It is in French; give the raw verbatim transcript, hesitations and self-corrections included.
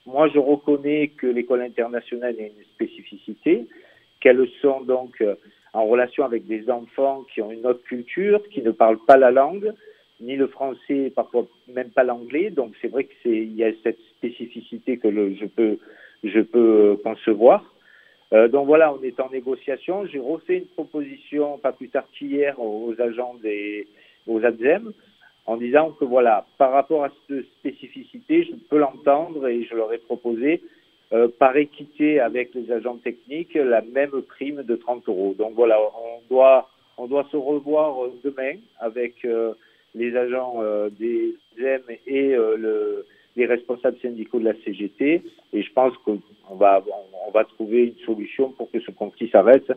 moi, je reconnais que l'école internationale a une spécificité, qu'elles sont donc en relation avec des enfants qui ont une autre culture, qui ne parlent pas la langue, ni le français, parfois même pas l'anglais. Donc c'est vrai que c'est il y a cette spécificité que le, je peux je peux concevoir. Euh, donc voilà, on est en négociation. J'ai refait une proposition pas plus tard qu'hier aux, aux agents des aux A D S E M en disant que voilà, par rapport à cette spécificité, je peux l'entendre et je leur ai proposé euh, par équité avec les agents techniques la même prime de trente euros. Donc voilà, on doit on doit se revoir demain avec euh, les agents euh, des A D S E M et euh, le, les responsables syndicaux de la C G T, et je pense qu'on va on va trouver une solution pour que ce conflit s'arrête.